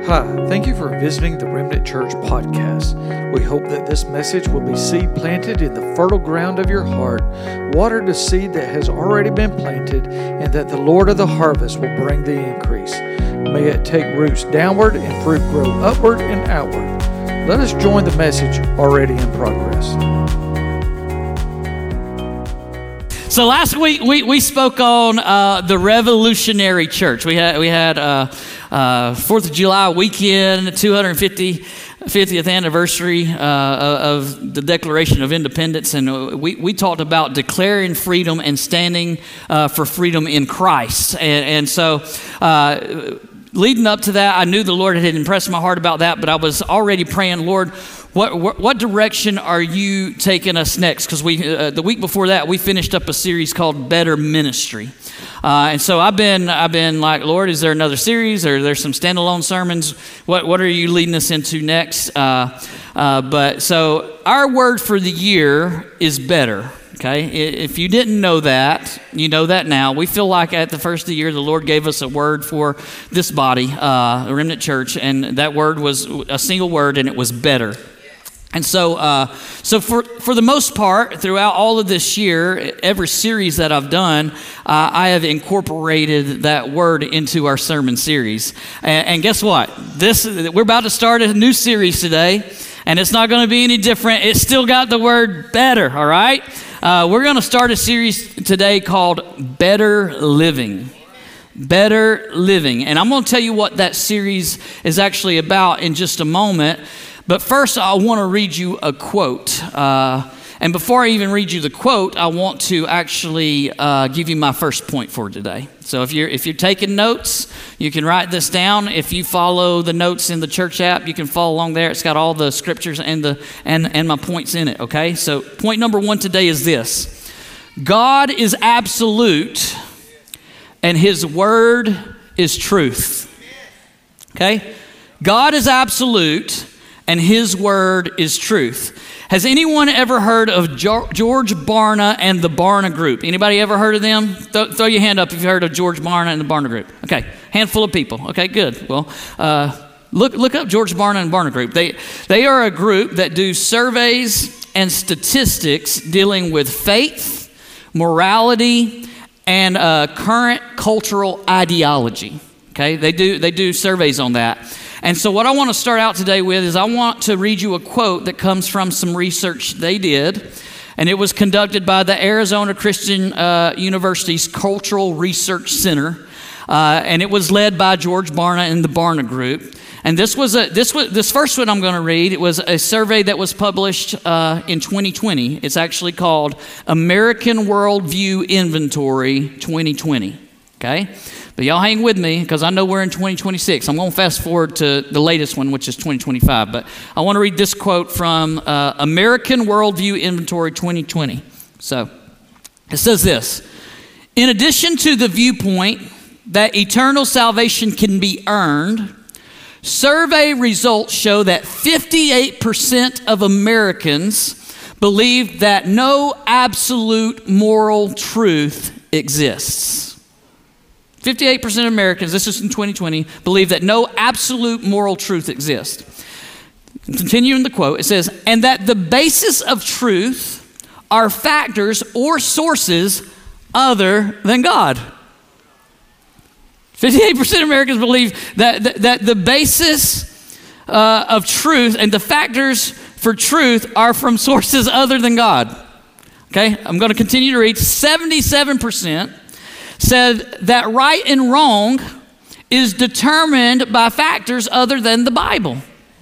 Hi, thank you for visiting the Remnant Church podcast. We hope that this message will be seed planted in the fertile ground of your heart, watered a seed that has already been planted, and that the Lord of the harvest will bring the increase. May it take roots downward and fruit grow upward and outward. Let us join the message already in progress. So last week we spoke on the Revolutionary Church. We had 4th of July weekend, 250th anniversary of the Declaration of Independence, and we talked about declaring freedom and standing for freedom in Christ. And so leading up to that, I knew the Lord had impressed my heart about that, but I was already praying, Lord, what direction are you taking us next? Because the week before that, we finished up a series called Better Ministry. And so I've been like, Lord, is there another series, or there's some standalone sermons? What are you leading us into next? But so our word for the year is better. Okay, if you didn't know that, you know that now. We feel like at the first of the year, the Lord gave us a word for this body, the Remnant Church, and that word was a single word, and it was better. And so for the most part, throughout all of this year, every series that I've done, I have incorporated that word into our sermon series. And guess what? We're about to start a new series today, and it's not going to be any different. It's still got the word better, all right? We're going to start a series today called Better Living. Better Living. And I'm going to tell you what that series is actually about in just a moment. But first, I want to read you a quote. And before I even read you the quote, I want to actually give you my first point for today. So if you're taking notes, you can write this down. If you follow the notes in the church app, you can follow along there. It's got all the scriptures and my points in it, okay? So point number one today is this. God is absolute, and His word is truth. Okay? God is absolute, and His word is truth. Has anyone ever heard of George Barna and the Barna Group? Anybody ever heard of them? Throw your hand up if you've heard of George Barna and the Barna Group. Okay, handful of people. Okay, good. Well, look up George Barna and Barna Group. They are a group that do surveys and statistics dealing with faith, morality, and current cultural ideology. Okay, they do surveys on that. And so what I want to start out today with is I want to read you a quote that comes from some research they did, and it was conducted by the Arizona Christian University's Cultural Research Center, and it was led by George Barna and the Barna Group. And this first one I'm going to read. It was a survey that was published in 2020. It's actually called American Worldview Inventory 2020. Okay. But y'all hang with me because I know we're in 2026. I'm going to fast forward to the latest one, which is 2025. But I want to read this quote from American Worldview Inventory 2020. So it says this: in addition to the viewpoint that eternal salvation can be earned, survey results show that 58% of Americans believe that no absolute moral truth exists. 58% of Americans, this is in 2020, believe that no absolute moral truth exists. Continuing the quote, it says, and that the basis of truth are factors or sources other than God. 58% of Americans believe that the basis of truth and the factors for truth are from sources other than God. Okay, I'm going to continue to read. 77% said that right and wrong is determined by factors other than the Bible.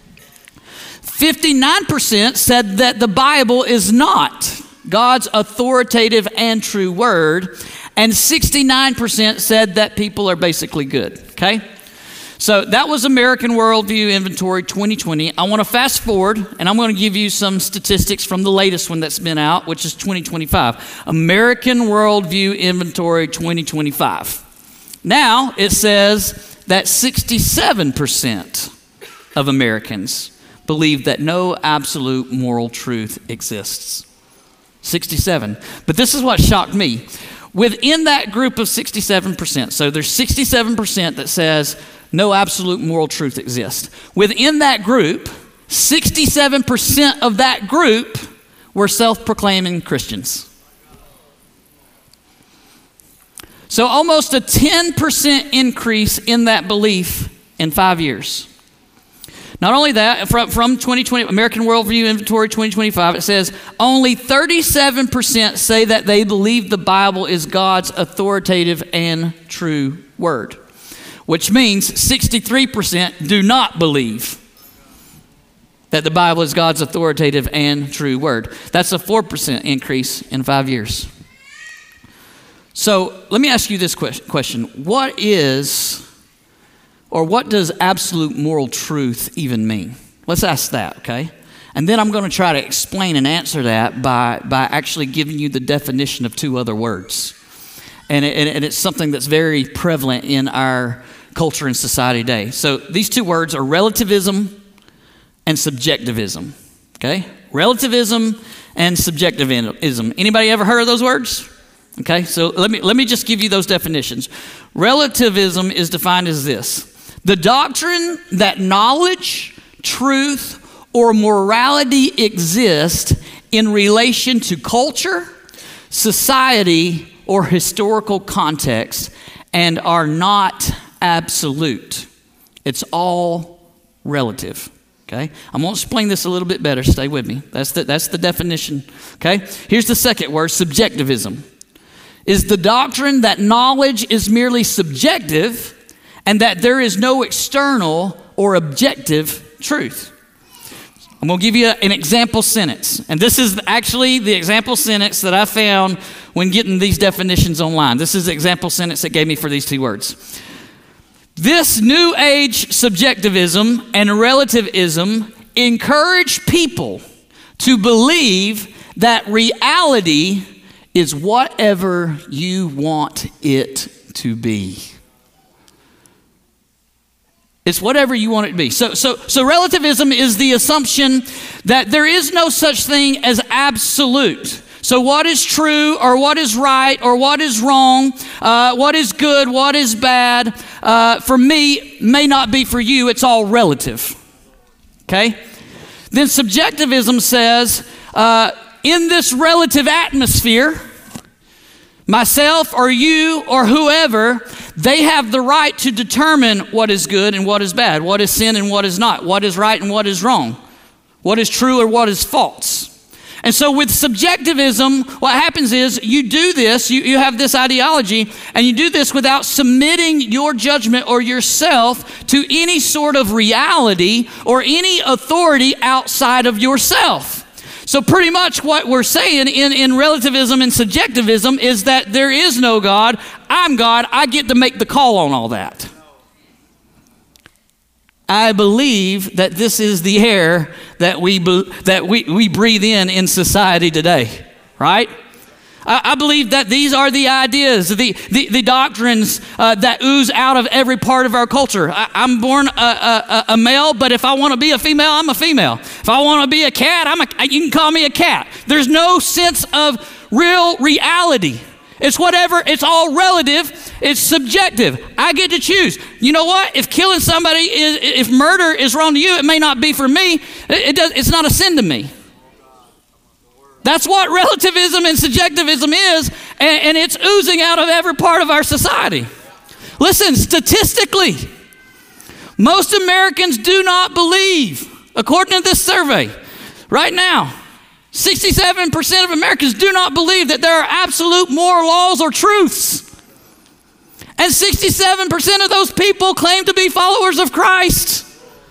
59% said that the Bible is not God's authoritative and true word, and 69% said that people are basically good, okay? So that was American Worldview Inventory 2020. I want to fast forward, and I'm going to give you some statistics from the latest one that's been out, which is 2025. American Worldview Inventory 2025. Now it says that 67% of Americans believe that no absolute moral truth exists. 67. But this is what shocked me. Within that group of 67%, so there's 67% that says no absolute moral truth exists. Within that group, 67% of that group were self-proclaiming Christians. So almost a 10% increase in that belief in 5 years. Not only that, from 2020, American Worldview Inventory 2025, it says only 37% say that they believe the Bible is God's authoritative and true word, which means 63% do not believe that the Bible is God's authoritative and true word. That's a 4% increase in 5 years. So let me ask you this question. What does absolute moral truth even mean? Let's ask that, okay? And then I'm going to try to explain and answer that by actually giving you the definition of two other words. And it's something that's very prevalent in our culture and society today. So these two words are relativism and subjectivism, okay? Relativism and subjectivism. Anybody ever heard of those words? Okay, so let me just give you those definitions. Relativism is defined as this: the doctrine that knowledge, truth, or morality exist in relation to culture, society, or historical context and are not absolute. It's all relative. Okay? I'm going to explain this a little bit better. Stay with me. That's the definition. Okay? Here's the second word: subjectivism. Is the doctrine that knowledge is merely subjective and that there is no external or objective truth. I'm going to give you an example sentence. And this is actually the example sentence that I found when getting these definitions online. This is the example sentence that gave me for these two words. This new age subjectivism and relativism encourage people to believe that reality is whatever you want it to be. It's whatever you want it to be. So relativism is the assumption that there is no such thing as absolute. So what is true or what is right or what is wrong, what is good, what is bad, for me may not be for you. It's all relative. Okay? Then subjectivism says, in this relative atmosphere, myself or you or whoever, they have the right to determine what is good and what is bad, what is sin and what is not, what is right and what is wrong, what is true or what is false. And so with subjectivism, what happens is you do this, you have this ideology, and you do this without submitting your judgment or yourself to any sort of reality or any authority outside of yourself. So pretty much what we're saying in relativism and subjectivism is that there is no God. I'm God. I get to make the call on all that. I believe that this is the air that we breathe in society today, right? I believe that these are the ideas, the doctrines that ooze out of every part of our culture. I'm born a male, but if I want to be a female, I'm a female. If I want to be a cat, you can call me a cat. There's no sense of real reality. It's whatever, it's all relative, it's subjective. I get to choose. You know what? If killing somebody, if murder is wrong to you, it may not be for me. It's not a sin to me. That's what relativism and subjectivism is, and it's oozing out of every part of our society. Listen, statistically, most Americans do not believe, according to this survey, right now, 67% of Americans do not believe that there are absolute moral laws or truths. And 67% of those people claim to be followers of Christ.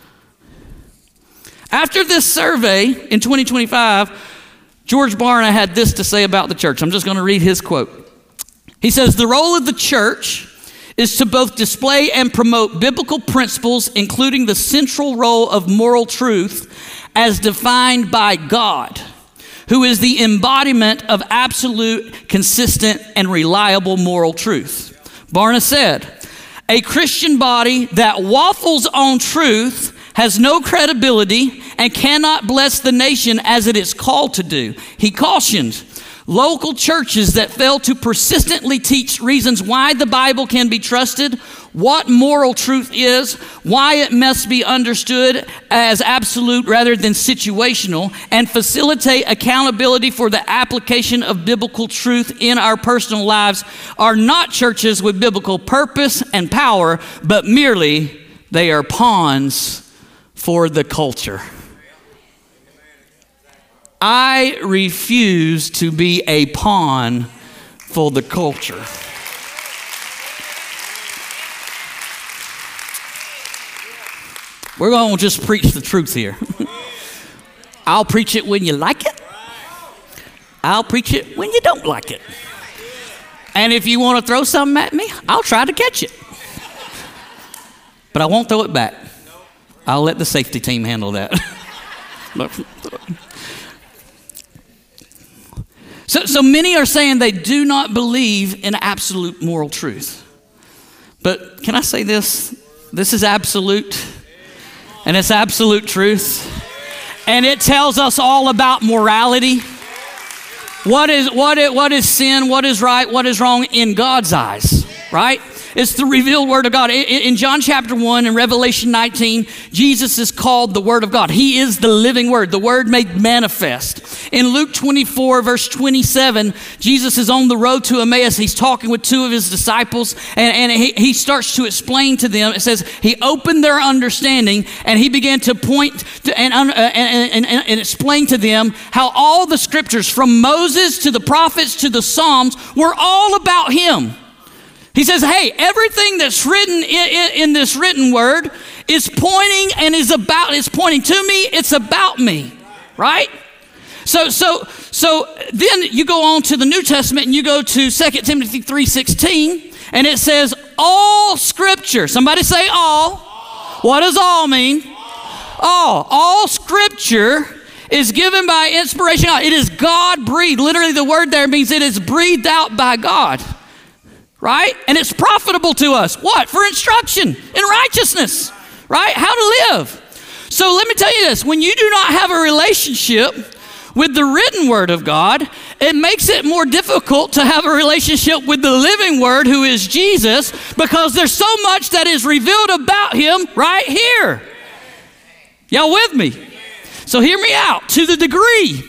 After this survey in 2025, George Barna had this to say about the church. I'm just going to read his quote. He says, "The role of the church is to both display and promote biblical principles, including the central role of moral truth as defined by God, who is the embodiment of absolute, consistent, and reliable moral truth." Barna said, "A Christian body that waffles on truth has no credibility and cannot bless the nation as it is called to do." He cautioned, Local churches that fail to persistently teach reasons why the Bible can be trusted, what moral truth is, why it must be understood as absolute rather than situational, and facilitate accountability for the application of biblical truth in our personal lives are not churches with biblical purpose and power, but merely they are pawns for the culture. I refuse to be a pawn for the culture. We're going to just preach the truth here. I'll preach it when you like it. I'll preach it when you don't like it. And if you want to throw something at me, I'll try to catch it. But I won't throw it back. I'll let the safety team handle that. So many are saying they do not believe in absolute moral truth. But can I say this? This is absolute, and it's absolute truth. And it tells us all about morality. What is sin? What is right? What is wrong in God's eyes, right? It's the revealed Word of God. In John chapter 1 and Revelation 19, Jesus is called the Word of God. He is the living Word, the Word made manifest. In Luke 24, verse 27, Jesus is on the road to Emmaus. He's talking with two of his disciples, and he starts to explain to them. It says, he opened their understanding, and he began to point to, and explain to them how all the scriptures, from Moses to the prophets to the Psalms, were all about him. He says, hey, everything that's written in this written word is pointing and it's pointing to me, it's about me, right? So then you go on to the New Testament and you go to 2 Timothy 3:16, and it says, all scripture, somebody say all. What does all mean? All scripture is given by inspiration. It is God breathed. Literally the word there means it is breathed out by God. Right? And it's profitable to us. What? For instruction in righteousness. Right? How to live. So let me tell you this. When you do not have a relationship with the written word of God, it makes it more difficult to have a relationship with the living word, who is Jesus, because there's so much that is revealed about him right here. Y'all with me? So hear me out. To the degree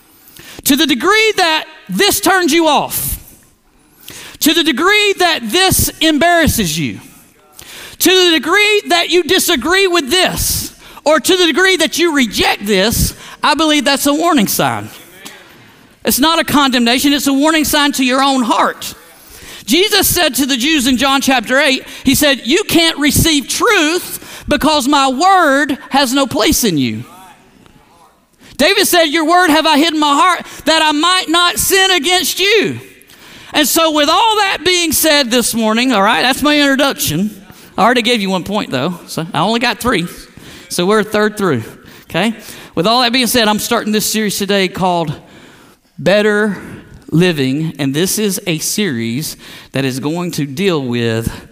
that this turns you off, to the degree that this embarrasses you, to the degree that you disagree with this, or to the degree that you reject this, I believe that's a warning sign. It's not a condemnation, it's a warning sign to your own heart. Jesus said to the Jews in John chapter 8, he said, you can't receive truth because my word has no place in you. David said, your word have I hid in my heart that I might not sin against you. And so with all that being said this morning, all right, that's my introduction. I already gave you 1 point though, so I only got 3. So we're a third through, okay? With all that being said, I'm starting this series today called Better Living, and this is a series that is going to deal with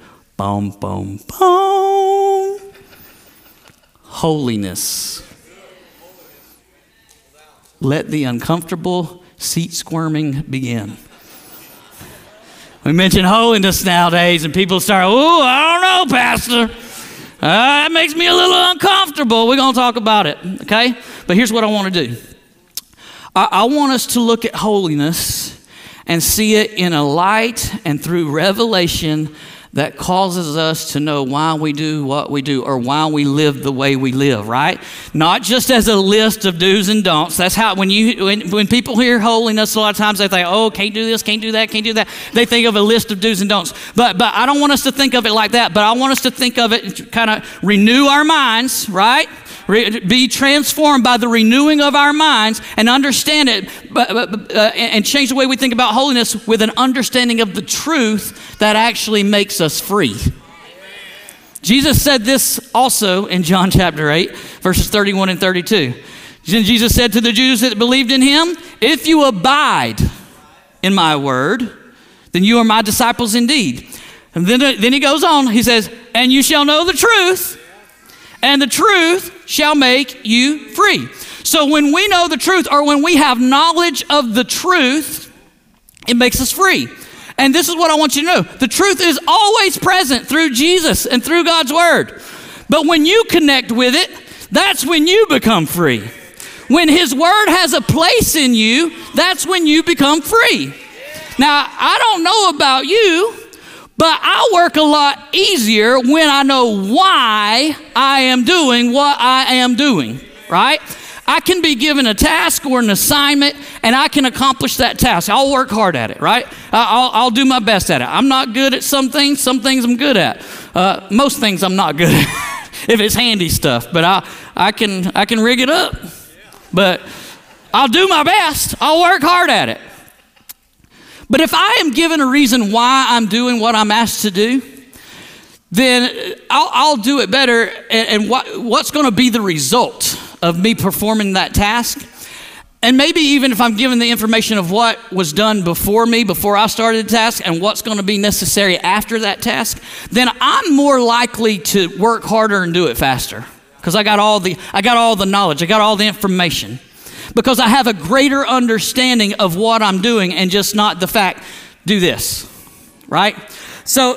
holiness. Let the uncomfortable seat squirming begin. We mention holiness nowadays, and people start, I don't know, Pastor. That makes me a little uncomfortable. We're going to talk about it, okay? But here's what I want to do. I want us to look at holiness and see it in a light and through revelation that causes us to know why we do what we do, or why we live the way we live, right? Not just as a list of do's and don'ts. That's how, when people hear holiness, a lot of times they think, can't do this, can't do that, can't do that. They think of a list of do's and don'ts. But I don't want us to think of it like that, but I want us to think of it, kind of renew our minds, right? Be transformed by the renewing of our minds and understand it, and change the way we think about holiness with an understanding of the truth that actually makes us free. Jesus said this also in John chapter 8, verses 31 and 32. Jesus said to the Jews that believed in him, if you abide in my word, then you are my disciples indeed. And then he goes on, he says, and you shall know the truth, and the truth shall make you free. So when we know the truth, or when we have knowledge of the truth, It makes us free. And this is what I want you to know. The truth is always present through Jesus and through God's word. But when you connect with it, that's when you become free. When his word has a place in you, that's when you become free. Now, I don't know about you, but I work a lot easier when I know why I am doing what I am doing, right? I can be given a task or an assignment, and I can accomplish that task. I'll work hard at it, right? I'll do my best at it. I'm not good at some things I'm good at. Most things I'm not good at, if it's handy stuff, but I can rig it up. But I'll do my best. I'll work hard at it. But if I am given a reason why I'm doing what I'm asked to do, then I'll do it better. And what's going to be the result of me performing that task? And maybe even if I'm given the information of what was done before me, before I started the task, and what's going to be necessary after that task, then I'm more likely to work harder and do it faster. Because I got all the knowledge, I got all the information. Because I have a greater understanding of what I'm doing and just not the fact, do this, right? So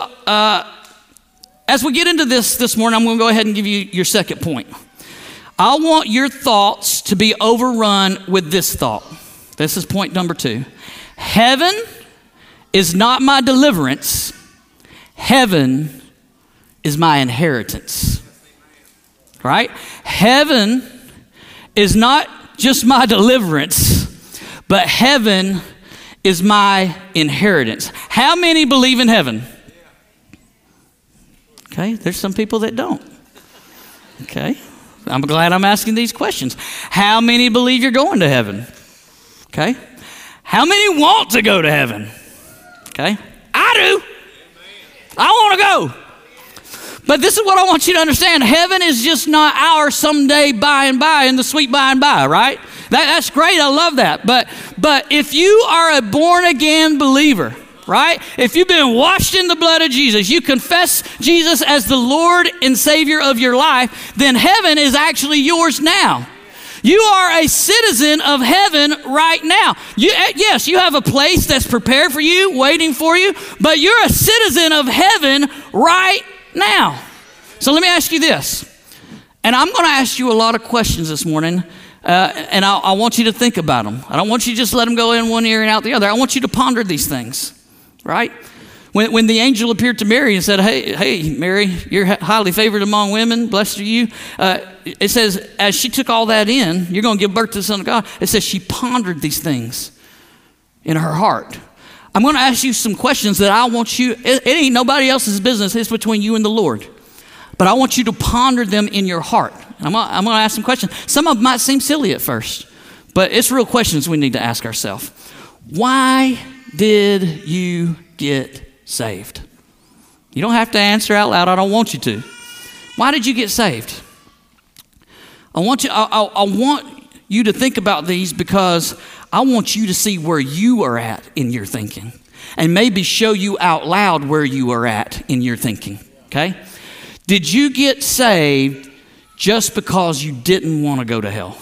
as we get into this morning, I'm going to go ahead and give you your second point. I want your thoughts to be overrun with this thought. This is point number 2. Heaven is not my deliverance. Heaven is my inheritance, right? Heaven is not just my deliverance, but heaven is my inheritance. How many believe in heaven? Okay, there's some people that don't. Okay, I'm glad I'm asking these questions. How many believe you're going to heaven? Okay, how many want to go to heaven? Okay, I do. I want to go. But this is what I want you to understand. Heaven is just not ours someday by and by in the sweet by and by, right? That's great. I love that. But if you are a born again believer, right? If you've been washed in the blood of Jesus, you confess Jesus as the Lord and Savior of your life, then heaven is actually yours now. You are a citizen of heaven right now. Yes, you have a place that's prepared for you, waiting for you, but you're a citizen of heaven right now. So let me ask you this, and I'm going to ask you a lot of questions this morning, and I want you to think about them. I don't want you to just let them go in one ear and out the other. I want you to ponder these things, right? When the angel appeared to Mary and said, hey, Mary, you're highly favored among women, blessed are you. It says, as she took all that in, you're going to give birth to the Son of God. It says she pondered these things in her heart. I'm going to ask you some questions that I want you, it ain't nobody else's business, it's between you and the Lord. But I want you to ponder them in your heart. I'm going to ask some questions. Some of them might seem silly at first, but it's real questions we need to ask ourselves. Why did you get saved? You don't have to answer out loud. I don't want you to. Why did you get saved? I want you to think about these because I want you to see where you are at in your thinking and maybe show you out loud where you are at in your thinking, okay? Did you get saved just because you didn't want to go to hell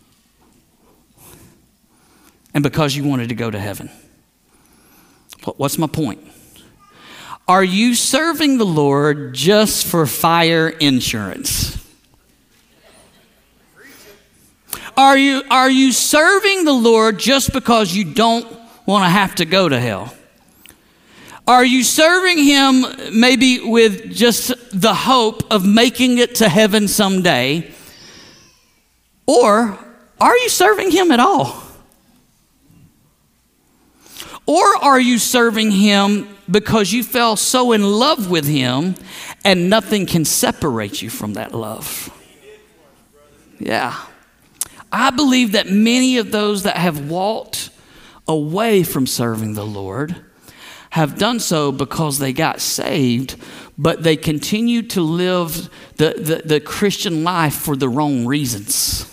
and because you wanted to go to heaven? What's my point? Are you serving the Lord just for fire insurance? Are you serving the Lord just because you don't want to have to go to hell? Are you serving him maybe with just the hope of making it to heaven someday? Or are you serving him at all? Or are you serving him because you fell so in love with him and nothing can separate you from that love? Yeah. I believe that many of those that have walked away from serving the Lord have done so because they got saved, but they continue to live the Christian life for the wrong reasons.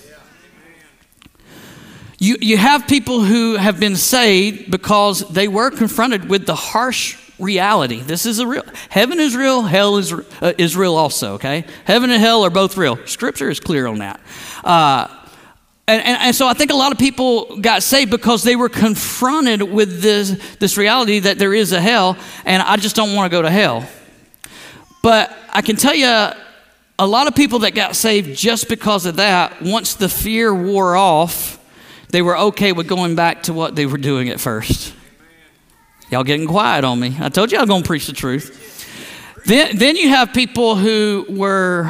You have people who have been saved because they were confronted with the harsh reality. This is heaven is real, hell is real also, okay? Heaven and hell are both real. Scripture is clear on that. And so I think a lot of people got saved because they were confronted with this reality that there is a hell, and I just don't want to go to hell. But I can tell you, a lot of people that got saved just because of that, once the fear wore off, they were okay with going back to what they were doing at first. Y'all getting quiet on me. I told you I was going to preach the truth. Then you have people who were,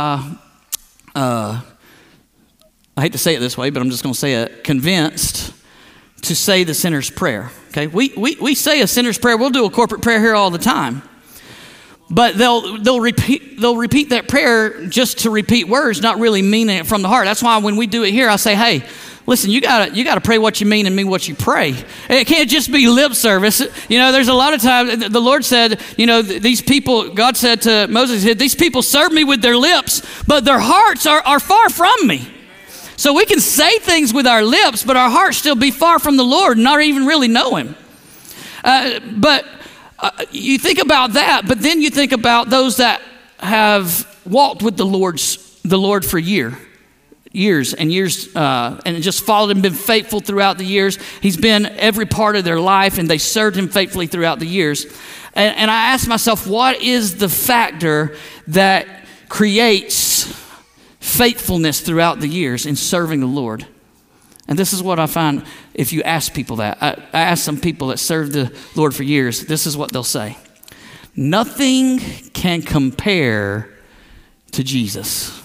I hate to say it this way, but I'm just going to say it, convinced to say the sinner's prayer. Okay, we say a sinner's prayer. We'll do a corporate prayer here all the time. But they'll repeat that prayer just to repeat words, not really meaning it from the heart. That's why when we do it here, I say, hey, listen, you gotta pray what you mean and mean what you pray. It can't just be lip service. You know, there's a lot of times the Lord said, you know, these people, God said to Moses, he said, these people serve me with their lips, but their hearts are far from me. So we can say things with our lips, but our hearts still be far from the Lord and not even really know Him. But you think about that, but then you think about those that have walked with the Lord for years and just followed Him, been faithful throughout the years. He's been every part of their life, and they served Him faithfully throughout the years. And I asked myself, what is the factor that creates faithfulness throughout the years in serving the Lord? And this is what I find if you ask people that. I ask some people that served the Lord for years, this is what they'll say. Nothing can compare to Jesus.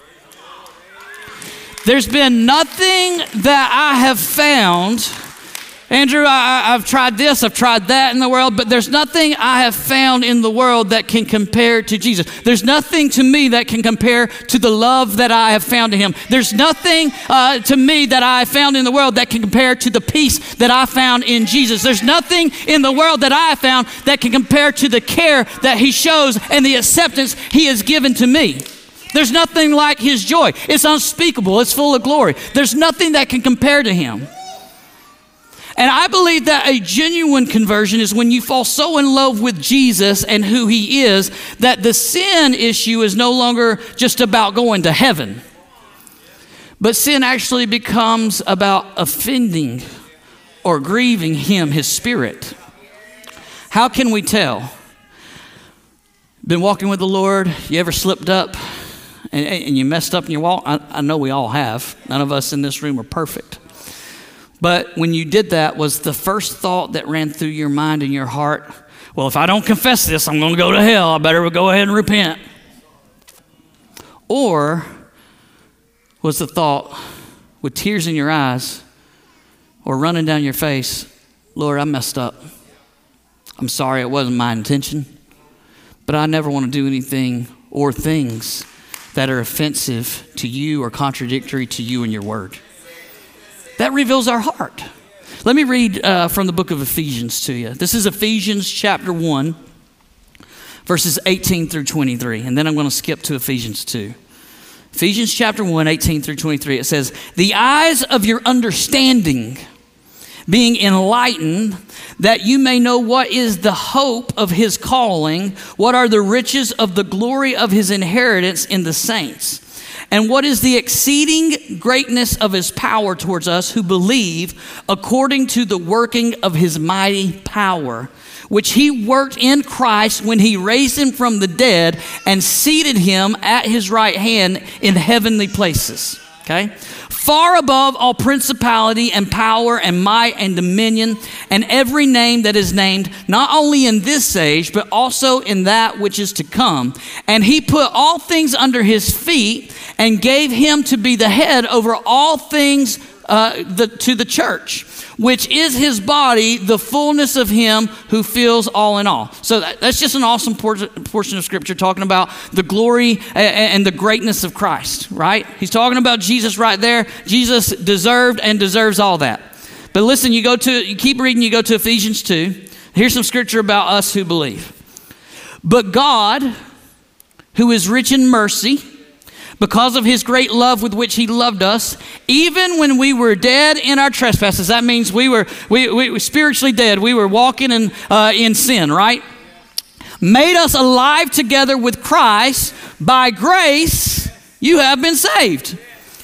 There's been nothing that I have found. Andrew, I've tried this, I've tried that in the world, but there's nothing I have found in the world that can compare to Jesus. There's nothing to me that can compare to the love that I have found in Him. There's nothing to me that I have found in the world that can compare to the peace that I found in Jesus. There's nothing in the world that I have found that can compare to the care that He shows and the acceptance He has given to me. There's nothing like His joy. It's unspeakable. It's full of glory. There's nothing that can compare to Him. And I believe that a genuine conversion is when you fall so in love with Jesus and who He is that the sin issue is no longer just about going to heaven. But sin actually becomes about offending or grieving Him, His Spirit. How can we tell? Been walking with the Lord? You ever slipped up and you messed up in your walk? I know we all have. None of us in this room are perfect. But when you did that, was the first thought that ran through your mind and your heart, well, if I don't confess this, I'm going to go to hell. I better go ahead and repent. Or was the thought, with tears in your eyes or running down your face, Lord, I messed up. I'm sorry, it wasn't my intention. But I never want to do anything or things that are offensive to you or contradictory to you and your word. That reveals our heart. Let me read from the book of Ephesians to you. This is Ephesians chapter 1, verses 18 through 23. And then I'm going to skip to Ephesians 2. Ephesians chapter 1, 18 through 23. It says, the eyes of your understanding being enlightened, that you may know what is the hope of His calling, what are the riches of the glory of His inheritance in the saints, and what is the exceeding greatness of His power towards us who believe, according to the working of His mighty power, which He worked in Christ when He raised Him from the dead and seated Him at His right hand in heavenly places. Okay? Far above all principality and power and might and dominion and every name that is named, not only in this age, but also in that which is to come. And He put all things under His feet and gave Him to be the head over all things to the church, which is His body, the fullness of Him who fills all in all. So that's just an awesome portion of Scripture talking about the glory and the greatness of Christ, right? He's talking about Jesus right there. Jesus deserved and deserves all that. But listen, you keep reading, you go to Ephesians 2. Here's some Scripture about us who believe. But God, who is rich in mercy, because of His great love with which He loved us, even when we were dead in our trespasses. That means we were spiritually dead. We were walking in sin, right? Made us alive together with Christ. By grace, you have been saved.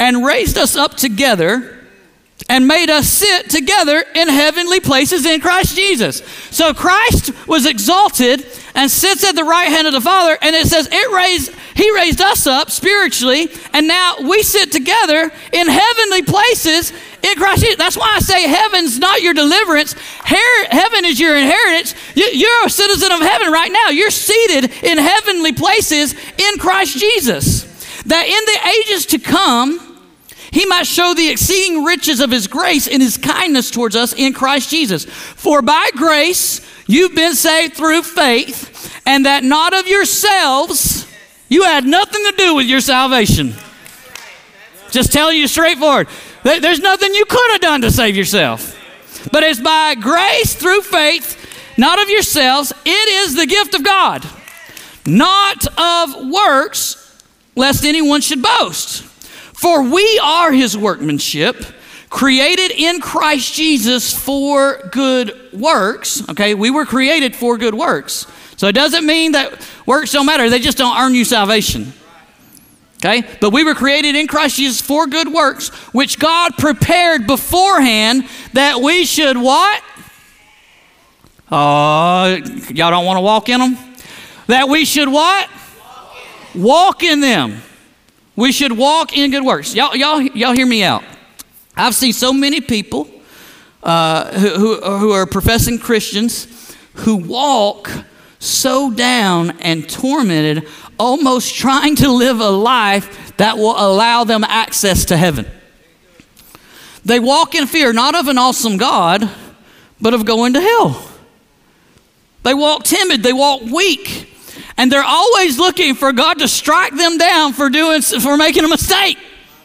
and raised us up together and made us sit together in heavenly places in Christ Jesus. So Christ was exalted and sits at the right hand of the Father, and it says he raised us up spiritually, and now we sit together in heavenly places in Christ Jesus. That's why I say heaven's not your deliverance. Heaven is your inheritance. You're a citizen of heaven right now. You're seated in heavenly places in Christ Jesus, that in the ages to come, he might show the exceeding riches of his grace and his kindness towards us in Christ Jesus. For by grace you've been saved through faith, and that not of yourselves. You had nothing to do with your salvation. Just telling you straightforward. There's nothing you could have done to save yourself. But it's by grace through faith, not of yourselves. It is the gift of God, not of works, lest anyone should boast. For we are his workmanship, created in Christ Jesus for good works. Okay, we were created for good works. So it doesn't mean that works don't matter. They just don't earn you salvation. Okay, but we were created in Christ Jesus for good works, which God prepared beforehand that we should what? Y'all don't want to walk in them? That we should what? Walk in them. We should walk in good works. Y'all hear me out. I've seen so many people who are professing Christians who walk so down and tormented, almost trying to live a life that will allow them access to heaven. They walk in fear, not of an awesome God, but of going to hell. They walk timid, they walk weak. And they're always looking for God to strike them down for making a mistake.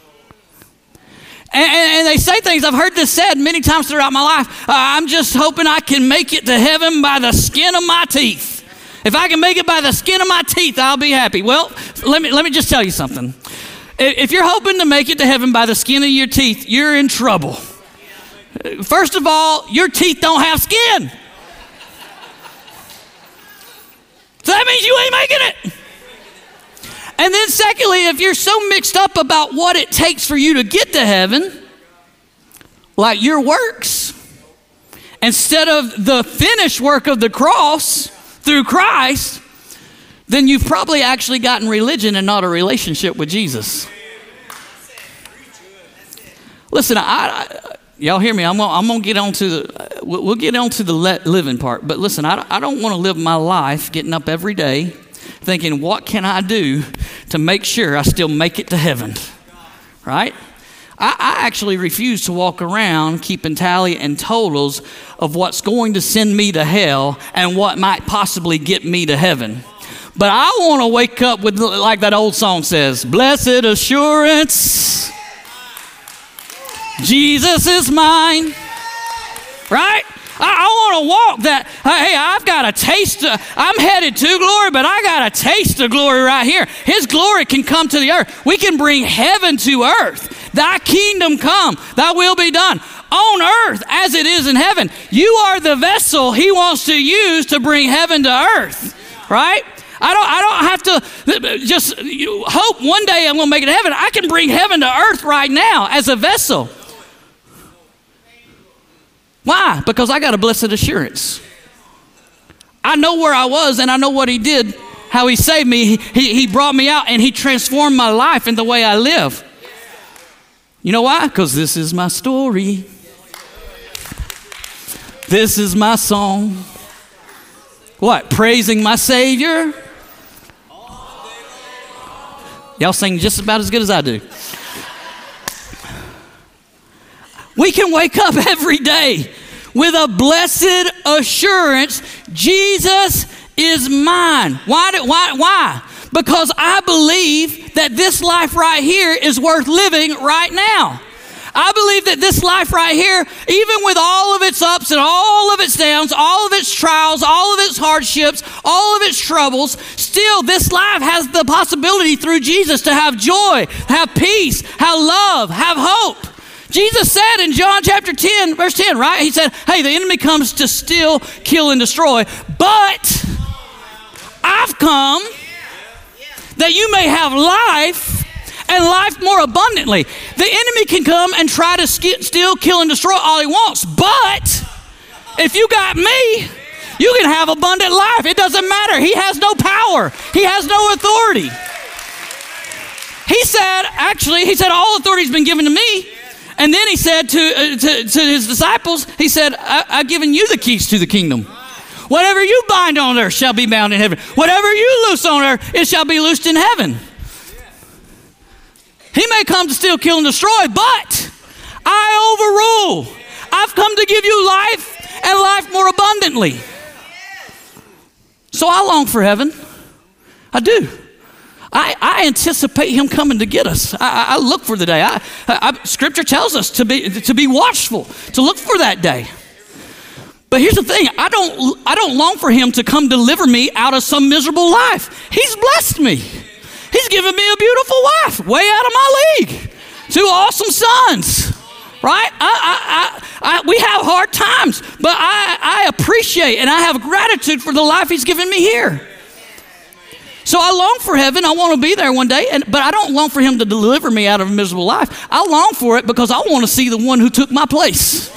And they say things, I've heard this said many times throughout my life. I'm just hoping I can make it to heaven by the skin of my teeth. If I can make it by the skin of my teeth, I'll be happy. Well, let me just tell you something. If you're hoping to make it to heaven by the skin of your teeth, you're in trouble. First of all, your teeth don't have skin. So that means you ain't making it. And then secondly, if you're so mixed up about what it takes for you to get to heaven, like your works, instead of the finished work of the cross through Christ, then you've probably actually gotten religion and not a relationship with Jesus. Listen, y'all hear me? I'm gonna get on to we'll get on to the living part. But listen, I don't want to live my life getting up every day thinking, what can I do to make sure I still make it to heaven? Right? I actually refuse to walk around keeping tally and totals of what's going to send me to hell and what might possibly get me to heaven. But I want to wake up with, like that old song says, blessed assurance, Jesus is mine. Right? I want to walk that, hey, I've got a taste, I'm headed to glory, but I got a taste of glory right here. His glory can come to the earth. We can bring heaven to earth. Thy kingdom come, thy will be done on earth as it is in heaven. You are the vessel he wants to use to bring heaven to earth, right? I don't have to just hope one day I'm going to make it to heaven. I can bring heaven to earth right now as a vessel. Why? Because I got a blessed assurance. I know where I was and I know what he did, how he saved me. He brought me out and he transformed my life and the way I live. You know why? Because this is my story. This is my song. What? Praising my Savior. Y'all sing just about as good as I do. We can wake up every day with a blessed assurance, Jesus is mine. Why? Because I believe that this life right here is worth living right now. I believe that this life right here, even with all of its ups and all of its downs, all of its trials, all of its hardships, all of its troubles, still this life has the possibility through Jesus to have joy, have peace, have love, have hope. Jesus said in John chapter 10, verse 10, right? He said, hey, the enemy comes to steal, kill, and destroy, but I've come that you may have life and life more abundantly. The enemy can come and try to steal, kill, and destroy all he wants. But if you got me, you can have abundant life. It doesn't matter. He has no power. He has no authority. He said, all authority has been given to me. And then he said to his disciples, he said, I've given you the keys to the kingdom. Whatever you bind on earth shall be bound in heaven. Whatever you loose on earth, it shall be loosed in heaven. He may come to steal, kill, and destroy, but I overrule. I've come to give you life and life more abundantly. So I long for heaven. I do. I anticipate him coming to get us. I look for the day. Scripture tells us to be watchful, to look for that day. But here's the thing, I don't long for him to come deliver me out of some miserable life. He's blessed me. He's given me a beautiful wife, way out of my league. 2 awesome sons, right? We have hard times, but I appreciate and I have gratitude for the life he's given me here. So I long for heaven. I want to be there one day, but I don't long for him to deliver me out of a miserable life. I long for it because I want to see the one who took my place.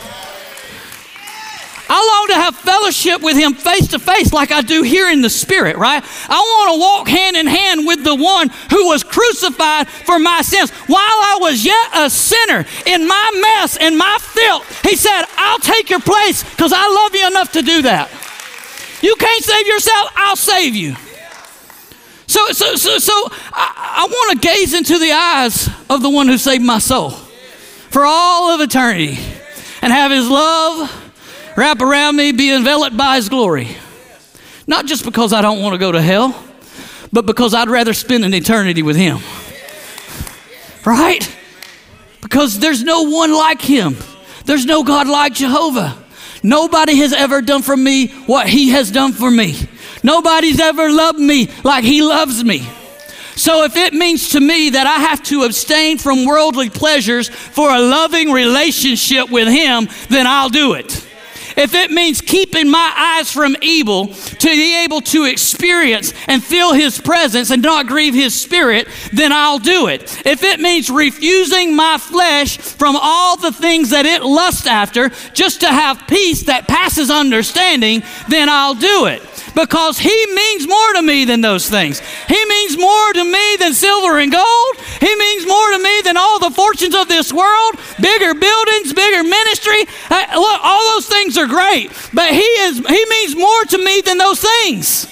I long to have fellowship with him face to face like I do here in the spirit, right? I want to walk hand in hand with the one who was crucified for my sins. While I was yet a sinner in my mess and my filth, he said, I'll take your place because I love you enough to do that. You can't save yourself, I'll save you. So I want to gaze into the eyes of the one who saved my soul for all of eternity and have his love wrap around me, be enveloped by his glory. Not just because I don't want to go to hell, but because I'd rather spend an eternity with him. Right? Because there's no one like him. There's no God like Jehovah. Nobody has ever done for me what he has done for me. Nobody's ever loved me like he loves me. So if it means to me that I have to abstain from worldly pleasures for a loving relationship with him, then I'll do it. If it means keeping my eyes from evil to be able to experience and feel his presence and not grieve his spirit, then I'll do it. If it means refusing my flesh from all the things that it lusts after just to have peace that passes understanding, then I'll do it. Because he means more to me than those things. He means more to me than silver and gold. He means more to me than all the fortunes of this world, bigger buildings, bigger ministry. Look, all those things are great, but he means more to me than those things.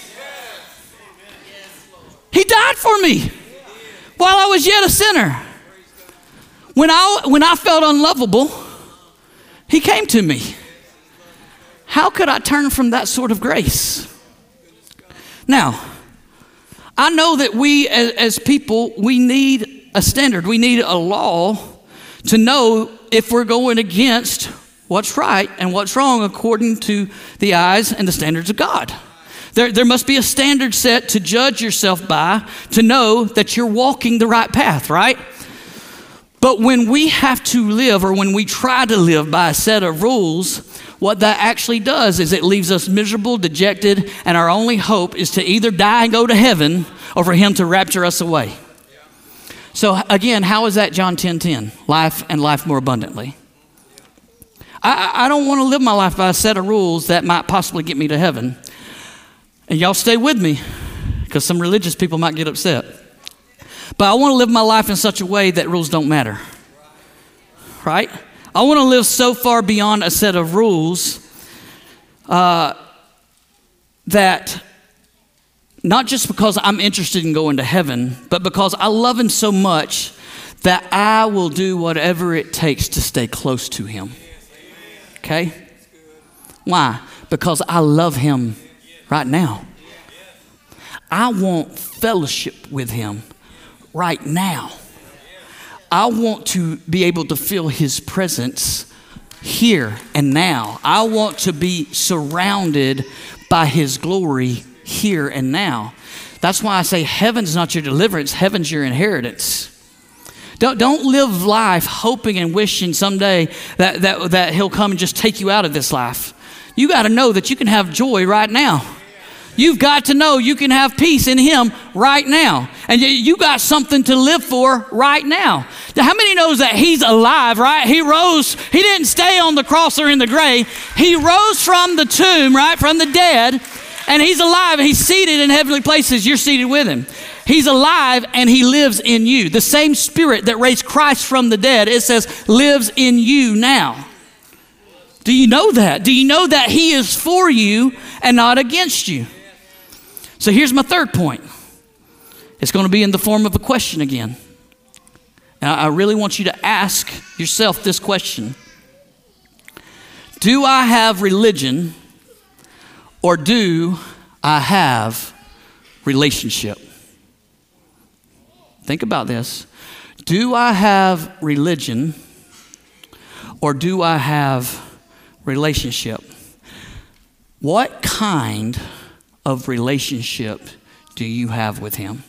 He died for me while I was yet a sinner. When I felt unlovable, he came to me. How could I turn from that sort of grace? Now, I know that we as people, we need a standard. We need a law to know if we're going against what's right and what's wrong according to the eyes and the standards of God. There must be a standard set to judge yourself by to know that you're walking the right path, right? But when we have to live or when we try to live by a set of rules, what that actually does is it leaves us miserable, dejected, and our only hope is to either die and go to heaven or for him to rapture us away. So again, how is that John 10:10? Life and life more abundantly. I don't want to live my life by a set of rules that might possibly get me to heaven. And y'all stay with me because some religious people might get upset. But I want to live my life in such a way that rules don't matter. Right? I want to live so far beyond a set of rules that not just because I'm interested in going to heaven, but because I love him so much that I will do whatever it takes to stay close to him. Okay? Why? Because I love him right now. I want fellowship with him right now. I want to be able to feel his presence here and now. I want to be surrounded by his glory here and now. That's why I say heaven's not your deliverance, heaven's your inheritance. Don't live life hoping and wishing someday that he'll come and just take you out of this life. You got to know that you can have joy right now. You've got to know you can have peace in him right now. And you got something to live for right now. Now, how many knows that he's alive, right? He rose. He didn't stay on the cross or in the grave. He rose from the tomb, right, from the dead, and he's alive. He's seated in heavenly places. You're seated with him. He's alive and he lives in you. The same spirit that raised Christ from the dead, it says, lives in you now. Do you know that? Do you know that he is for you and not against you? So here's my third point. It's going to be in the form of a question again. Now, I really want you to ask yourself this question. Do I have religion or do I have relationship? Think about this. Do I have religion or do I have relationship? What kind of relationship do you have with him?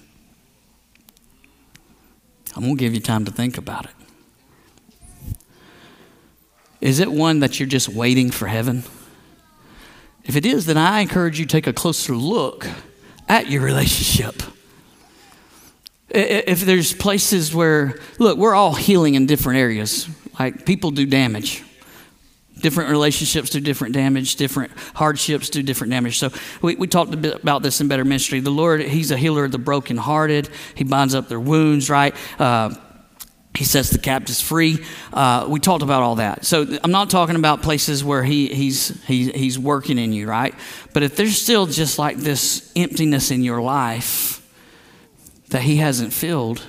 I'm going to give you time to think about it. Is it one that you're just waiting for heaven? If it is, then I encourage you to take a closer look at your relationship. If there's places where, look, we're all healing in different areas. Like people do damage. Different relationships do different damage. Different hardships do different damage. So we talked a bit about this in Better Ministry. The Lord, he's a healer of the brokenhearted. He binds up their wounds, right? He sets the captives free. We talked about all that. So I'm not talking about places where he's working in you, right? But if there's still just like this emptiness in your life that he hasn't filled,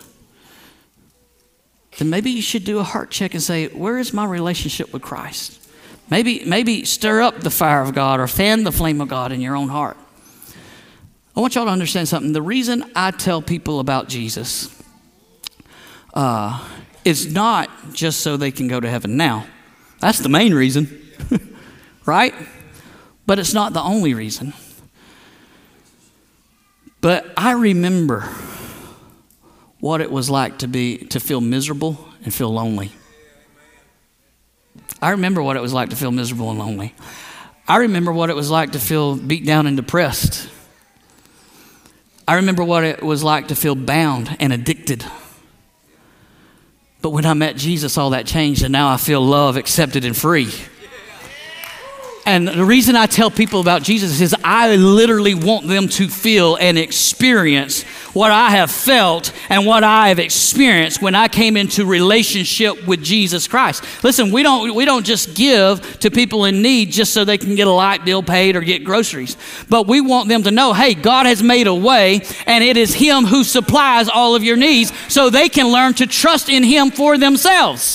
then maybe you should do a heart check and say, where is my relationship with Christ? Maybe stir up the fire of God or fan the flame of God in your own heart. I want y'all to understand something. The reason I tell people about Jesus is not just so they can go to heaven now. That's the main reason, right? But it's not the only reason. But I remember what it was like to feel miserable and feel lonely. I remember what it was like to feel miserable and lonely. I remember what it was like to feel beat down and depressed. I remember what it was like to feel bound and addicted. But when I met Jesus, all that changed, and now I feel love, accepted, and free. And the reason I tell people about Jesus is I literally want them to feel and experience what I have felt and what I have experienced when I came into relationship with Jesus Christ. Listen, we don't just give to people in need just so they can get a light bill paid or get groceries. But we want them to know, hey, God has made a way, and it is him who supplies all of your needs so they can learn to trust in him for themselves.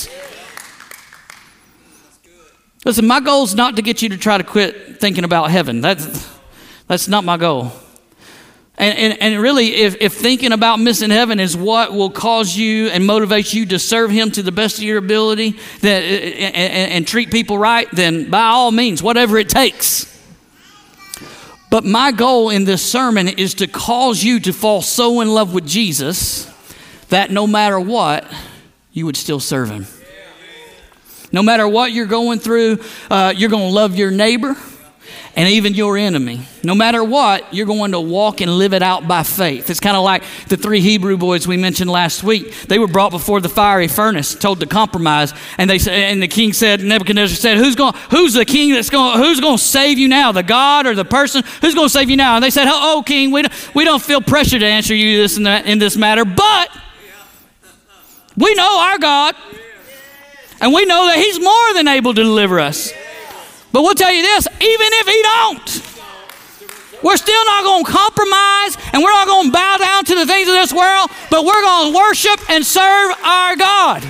Listen, my goal is not to get you to try to quit thinking about heaven. That's not my goal. And really, if thinking about missing heaven is what will cause you and motivate you to serve him to the best of your ability and treat people right, then by all means, whatever it takes. But my goal in this sermon is to cause you to fall so in love with Jesus that no matter what, you would still serve him. No matter what you're going through, you're going to love your neighbor and even your enemy. No matter what, you're going to walk and live it out by faith. It's kind of like the 3 Hebrew boys we mentioned last week. They were brought before the fiery furnace, told to compromise, and the king said, Nebuchadnezzar said, who's the king who's going to save you now? The God or the person? Who's going to save you now? And they said, oh king, we don't feel pressure to answer you this and that in this matter, but we know our God. And we know that he's more than able to deliver us. But we'll tell you this, even if he don't, we're still not going to compromise and we're not going to bow down to the things of this world, but we're going to worship and serve our God.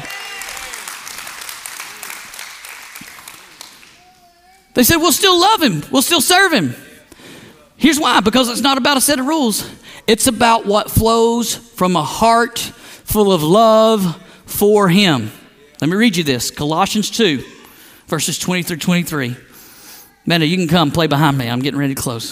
They said, we'll still love him. We'll still serve him. Here's why, because it's not about a set of rules. It's about what flows from a heart full of love for him. Let me read you this. Colossians 2, verses 20 through 23. Amanda, you can come play behind me. I'm getting ready to close.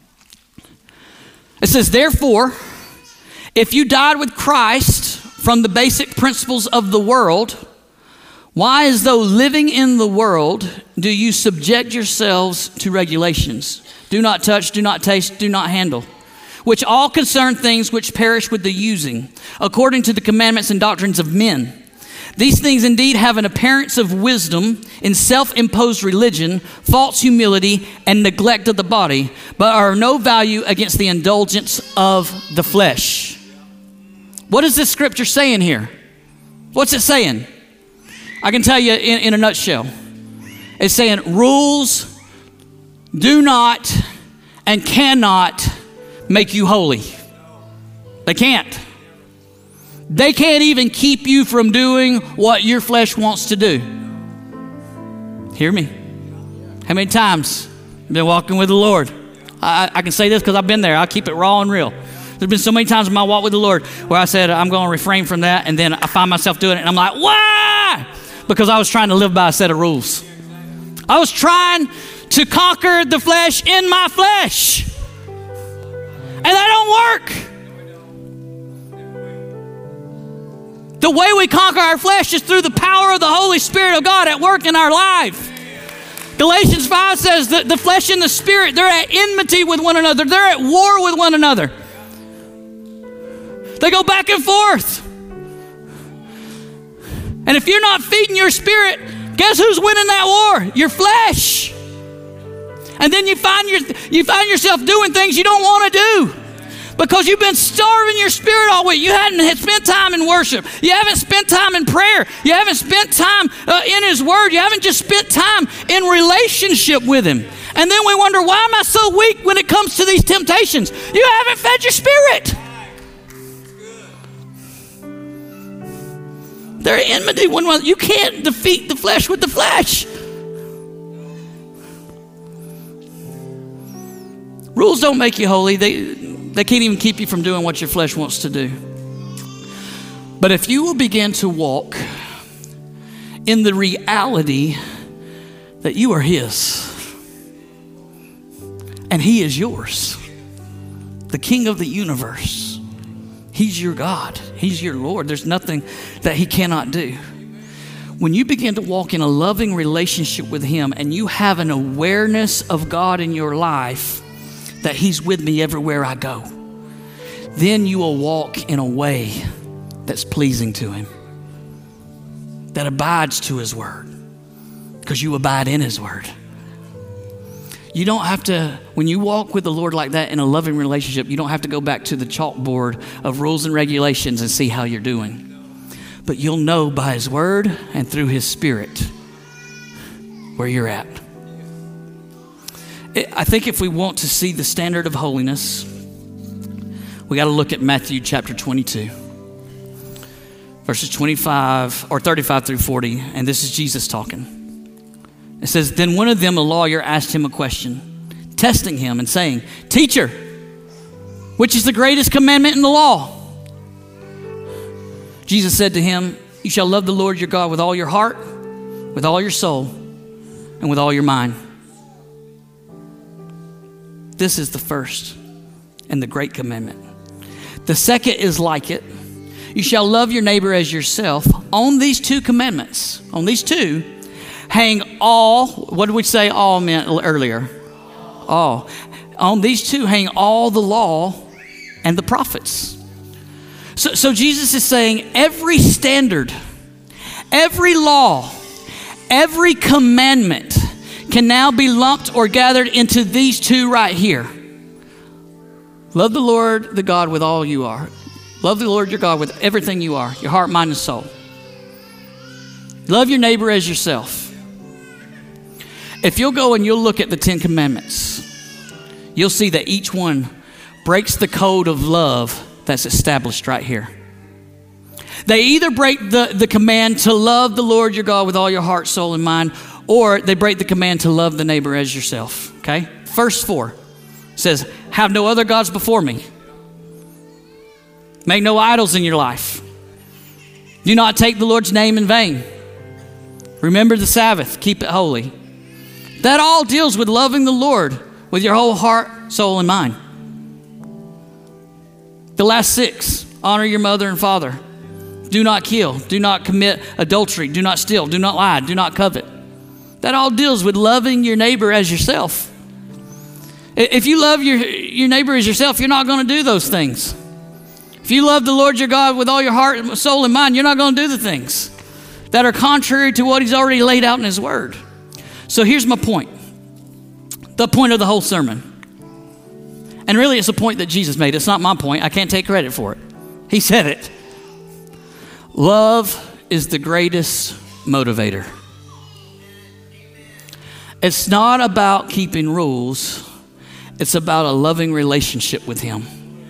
It says, therefore, if you died with Christ from the basic principles of the world, Why, as though living in the world, do you subject yourselves to regulations? Do not touch, do not taste, do not handle, which all concern things which perish with the using, according to the commandments and doctrines of men. These things indeed have an appearance of wisdom in self-imposed religion, false humility, and neglect of the body, but are of no value against the indulgence of the flesh. What is this scripture saying here? What's it saying? I can tell you in a nutshell. It's saying rules do not and cannot make you holy. They can't. They can't even keep you from doing what your flesh wants to do. Hear me? How many times I've been walking with the Lord? I can say this because I've been there. I'll keep it raw and real. There's been so many times in my walk with the Lord where I said, I'm going to refrain from that, and then I find myself doing it, and I'm like, why? Because I was trying to live by a set of rules. I was trying to conquer the flesh in my flesh. And that don't work. The way we conquer our flesh is through the power of the Holy Spirit of God at work in our life. Galatians 5 says that the flesh and the spirit, they're at enmity with one another. They're at war with one another. They go back and forth. And if you're not feeding your spirit, guess who's winning that war? Your flesh. And then you find yourself doing things you don't want to do because you've been starving your spirit all week. You haven't spent time in worship. You haven't spent time in prayer. You haven't spent time in His Word. You haven't just spent time in relationship with Him. And then we wonder, why am I so weak when it comes to these temptations? You haven't fed your spirit. They're enmity one another. You can't defeat the flesh with the flesh. Rules don't make you holy. They can't even keep you from doing what your flesh wants to do. But if you will begin to walk in the reality that you are His and He is yours, the King of the universe, He's your God. He's your Lord. There's nothing that He cannot do. When you begin to walk in a loving relationship with Him and you have an awareness of God in your life, that He's with me everywhere I go, then you will walk in a way that's pleasing to Him, that abides to His Word, because you abide in His Word. You don't have to, when you walk with the Lord like that in a loving relationship, you don't have to go back to the chalkboard of rules and regulations and see how you're doing. But you'll know by His Word and through His Spirit where you're at. I think if we want to see the standard of holiness, we got to look at Matthew chapter 22, verses 25 or 35 through 40. And this is Jesus talking. It says, then one of them, a lawyer, asked Him a question, testing Him and saying, Teacher, which is the greatest commandment in the law? Jesus said to him, you shall love the Lord your God with all your heart, with all your soul, and with all your mind. This is the first and the great commandment. The second is like it. You shall love your neighbor as yourself. On these two commandments, on these two, hang all, what did we say all meant earlier? All. On these two hang all the law and the prophets. So Jesus is saying every standard, every law, every commandment can now be lumped or gathered into these two right here. Love the Lord, the God, with all you are. Love the Lord your God with everything you are, your heart, mind, and soul. Love your neighbor as yourself. If you'll go and you'll look at the 10 Commandments, you'll see that each one breaks the code of love that's established right here. They either break the command to love the Lord your God with all your heart, soul, and mind, or they break the command to love the neighbor as yourself, okay? Verse 4 says, have no other gods before me. Make no idols in your life. Do not take the Lord's name in vain. Remember the Sabbath, keep it holy. That all deals with loving the Lord with your whole heart, soul, and mind. The last 6, honor your mother and father. Do not kill. Do not commit adultery. Do not steal. Do not lie. Do not covet. That all deals with loving your neighbor as yourself. If you love your neighbor as yourself, you're not going to do those things. If you love the Lord your God with all your heart, soul, and mind, you're not going to do the things that are contrary to what he's already laid out in his word. So here's my point. The point of the whole sermon. And really, it's a point that Jesus made. It's not my point. I can't take credit for it. He said it. Love is the greatest motivator. It's not about keeping rules. It's about a loving relationship with him.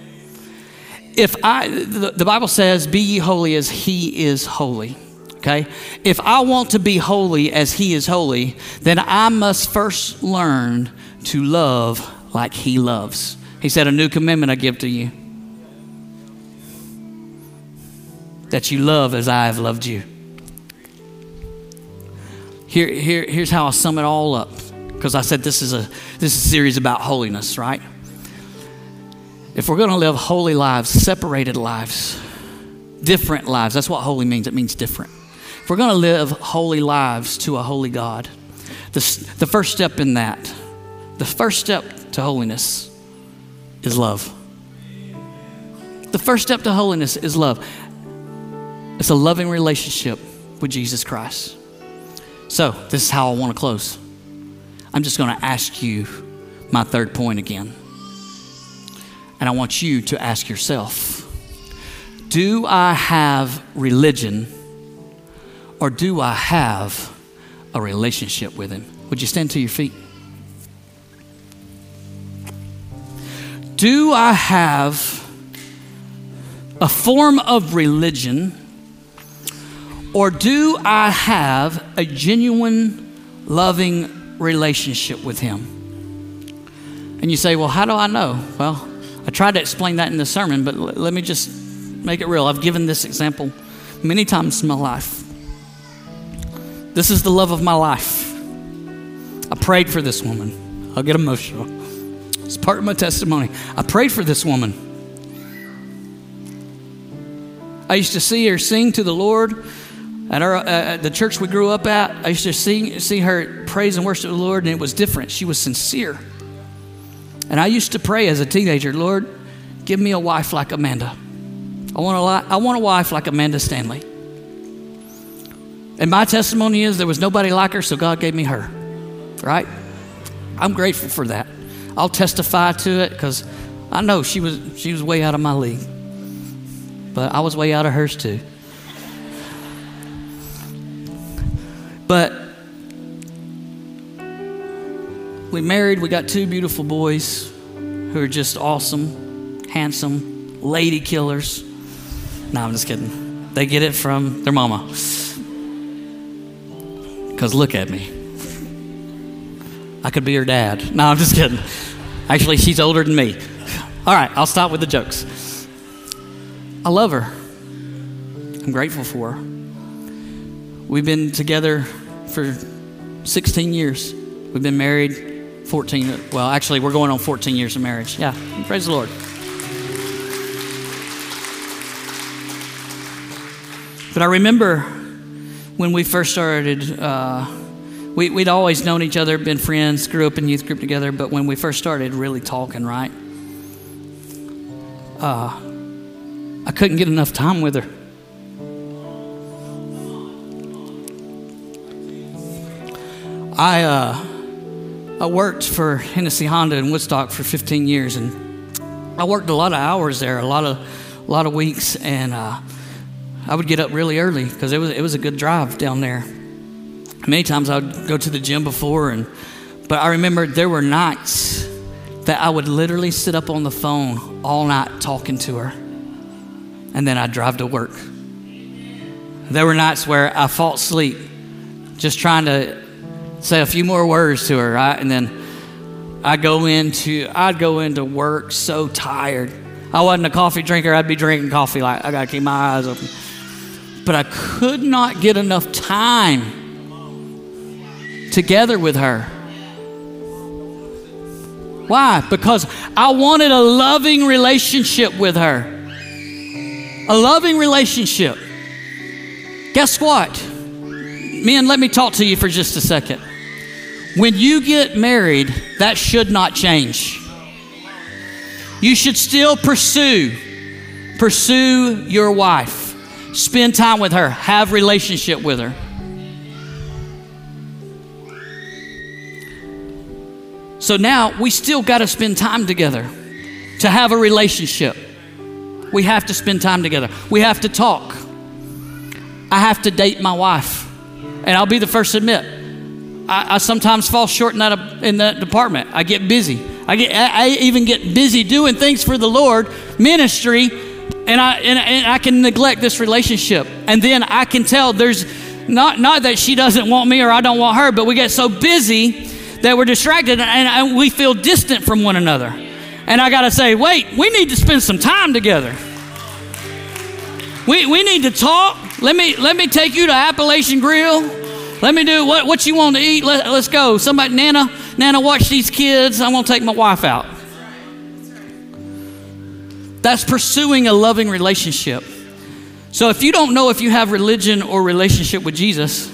The Bible says, be ye holy as he is holy. Okay? If I want to be holy as he is holy, then I must first learn to love like he loves. He said, a new commandment I give to you, that you love as I have loved you. Here's how I'll sum it all up, because I said this is a series about holiness, right? If we're going to live holy lives, separated lives, different lives, that's what holy means. It means different. If we're going to live holy lives to a holy God, the first step in that, the first step to holiness is love. The first step to holiness is love. It's a loving relationship with Jesus Christ. So this is how I want to close. I'm just going to ask you my third point again. And I want you to ask yourself, do I have religion or do I have a relationship with him? Would you stand to your feet? Do I have a form of religion or do I have a genuine, loving relationship with him? And you say, well, how do I know? Well, I tried to explain that in the sermon, but let me just make it real. I've given this example many times in my life. This is the love of my life. I prayed for this woman. I'll get emotional. It's part of my testimony. I prayed for this woman. I used to see her sing to the Lord at the church we grew up at. I used to see her praise and worship the Lord, and it was different. She was sincere. And I used to pray as a teenager, Lord, give me a wife like Amanda. I want a wife like Amanda Stanley. And my testimony is there was nobody like her, so God gave me her. Right? I'm grateful for that. I'll testify to it because I know she was way out of my league. But I was way out of hers too. But we married, we got 2 beautiful boys who are just awesome, handsome, lady killers. No, I'm just kidding. They get it from their mama. Because look at me. I could be her dad. No, I'm just kidding. Actually, she's older than me. All right, I'll stop with the jokes. I love her. I'm grateful for her. We've been together for 16 years. We've been married 14. Well, actually, we're going on 14 years of marriage. Yeah, praise the Lord. But I remember when we first started, we'd always known each other, been friends, grew up in youth group together, but when we first started really talking, right, I couldn't get enough time with her. I worked for Hennessy Honda in Woodstock for 15 years, and I worked a lot of hours there, a lot of weeks, and I would get up really early because it was a good drive down there. Many times I would go to the gym before, but I remember there were nights that I would literally sit up on the phone all night talking to her, and then I'd drive to work. There were nights where I fell asleep just trying to say a few more words to her, right? And then I'd go into work so tired. I wasn't a coffee drinker. I'd be drinking coffee like I gotta keep my eyes open. But I could not get enough time together with her. Why? Because I wanted a loving relationship with her. A loving relationship. Guess what? Men, let me talk to you for just a second. When you get married, that should not change. You should still pursue your wife. Spend time with her. Have relationship with her. So now we still got to spend time together to have a relationship. We have to spend time together. We have to talk. I have to date my wife. And I'll be the first to admit, I sometimes fall short in that department. I get busy. I even get busy doing things for the Lord, ministry, and I can neglect this relationship. And then I can tell there's not that she doesn't want me or I don't want her, but we get so busy that we're distracted and we feel distant from one another. And I got to say, wait, we need to spend some time together. We need to talk. Let me take you to Appalachian Grill. Let me do what you want to eat. Let's go. Somebody, Nana, watch these kids. I'm going to take my wife out. That's pursuing a loving relationship. So if you don't know if you have religion or relationship with Jesus,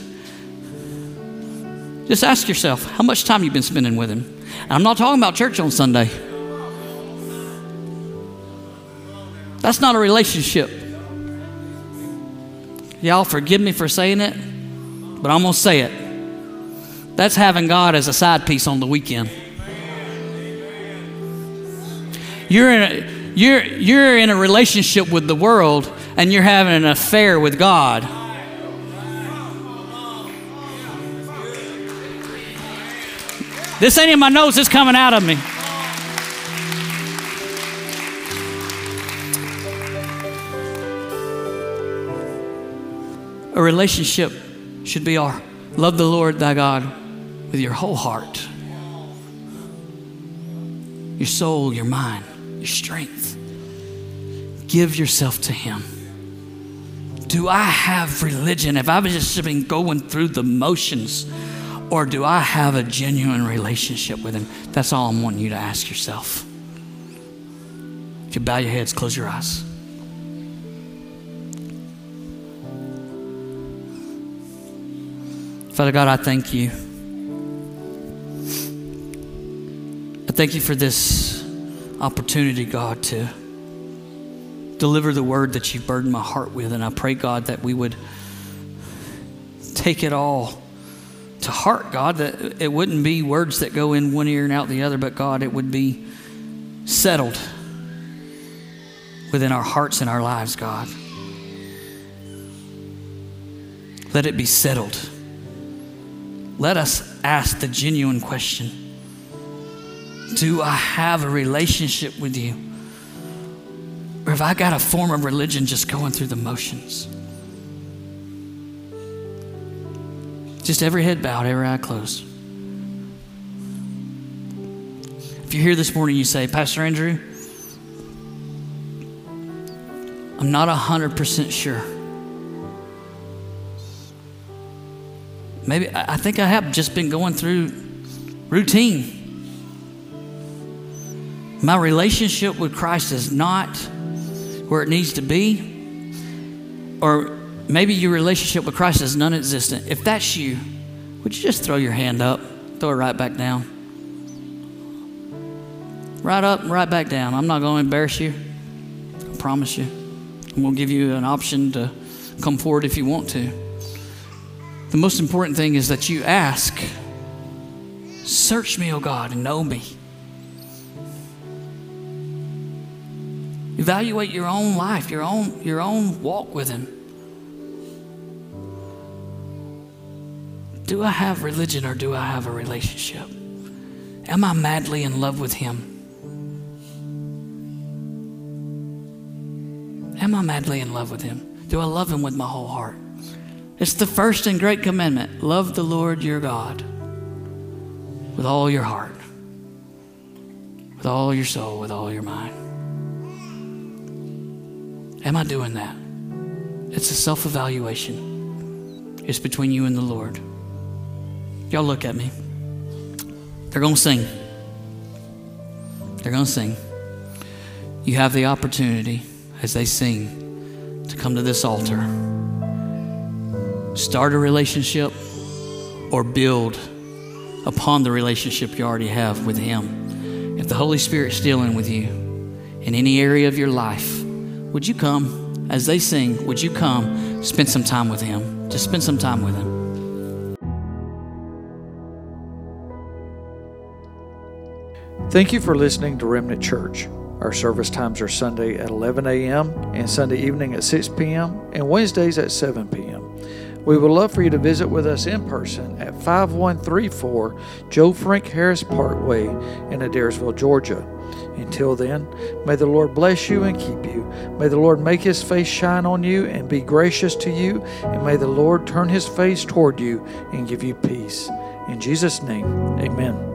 just ask yourself, how much time you've been spending with him? And I'm not talking about church on Sunday. That's not a relationship. Y'all forgive me for saying it, but I'm going to say it. That's having God as a side piece on the weekend. You're in a relationship with the world and you're having an affair with God. This ain't in my nose, it's coming out of me. A relationship should be our love the Lord thy God with your whole heart, your soul, your mind, your strength. Give yourself to him. Do I have religion? Have I just been going through the motions? Or do I have a genuine relationship with him? That's all I'm wanting you to ask yourself. If you bow your heads, close your eyes. Father God, I thank you. I thank you for this opportunity, God, to deliver the word that you've burdened my heart with. And I pray, God, that we would take it all to heart, God, that it wouldn't be words that go in one ear and out the other, but God, it would be settled within our hearts and our lives, God. Let it be settled. Let us ask the genuine question. Do I have a relationship with you? Or have I got a form of religion just going through the motions? Just every head bowed, every eye closed. If you're here this morning, you say, Pastor Andrew, I'm not 100% sure. Maybe I think I have just been going through routine. My relationship with Christ is not where it needs to be. Or maybe your relationship with Christ is non-existent. If that's you, would you just throw your hand up, throw it right back down? Right up and right back down. I'm not going to embarrass you. I promise you. I'm going to give you an option to come forward if you want to. The most important thing is that you ask, search me, O God, and know me. Evaluate your own life, your own walk with him. Do I have religion or do I have a relationship? Am I madly in love with him? Am I madly in love with him? Do I love him with my whole heart? It's the first and great commandment. Love the Lord your God with all your heart, with all your soul, with all your mind. Am I doing that? It's a self-evaluation. It's between you and the Lord. Y'all look at me. They're going to sing. They're going to sing. You have the opportunity as they sing to come to this altar. start a relationship or build upon the relationship you already have with Him. If the Holy Spirit's dealing with you in any area of your life, would you come, as they sing, would you come spend some time with Him? Just spend some time with Him. Thank you for listening to Remnant Church. Our service times are Sunday at 11 a.m. and Sunday evening at 6 p.m. and Wednesdays at 7 p.m. We would love for you to visit with us in person at 5134 Joe Frank Harris Parkway in Adairsville, Georgia. Until then, may the Lord bless you and keep you. May the Lord make His face shine on you and be gracious to you. And may the Lord turn His face toward you and give you peace. In Jesus' name, amen.